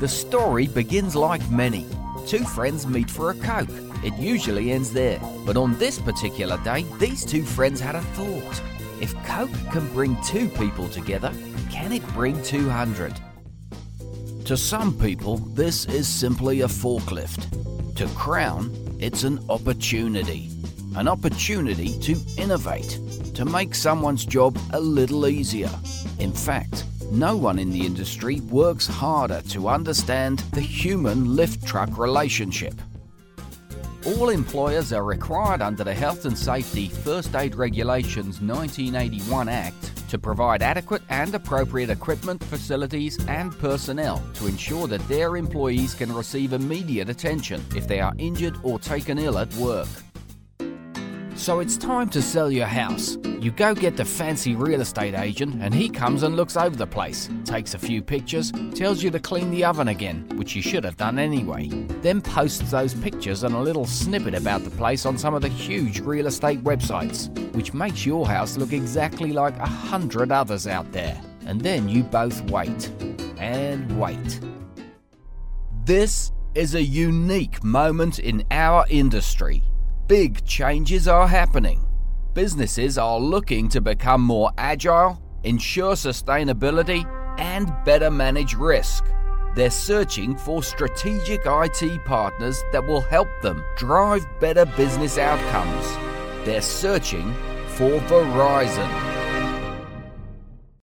The story begins like many. Two friends meet for a Coke. It usually ends there. But on this particular day, these two friends had a thought. If Coke can bring two people together, can it bring 200? To some people, this is simply a forklift. To Crown, it's an opportunity. An opportunity to innovate, to make someone's job a little easier. In fact, no one in the industry works harder to understand the human lift truck relationship. All employers are required under the Health and Safety First Aid Regulations 1981 Act to provide adequate and appropriate equipment, facilities and personnel to ensure that their employees can receive immediate attention if they are injured or taken ill at work. So it's time to sell your house. You go get the fancy real estate agent and he comes and looks over the place, takes a few pictures, tells you to clean the oven again, which you should have done anyway, then posts those pictures and a little snippet about the place on some of the huge real estate websites, which makes your house look exactly like 100 others out there. And then you both wait and wait. This is a unique moment in our industry. Big changes are happening. Businesses are looking to become more agile, ensure sustainability, and better manage risk. They're searching for strategic IT partners that will help them drive better business outcomes. They're searching for Verizon.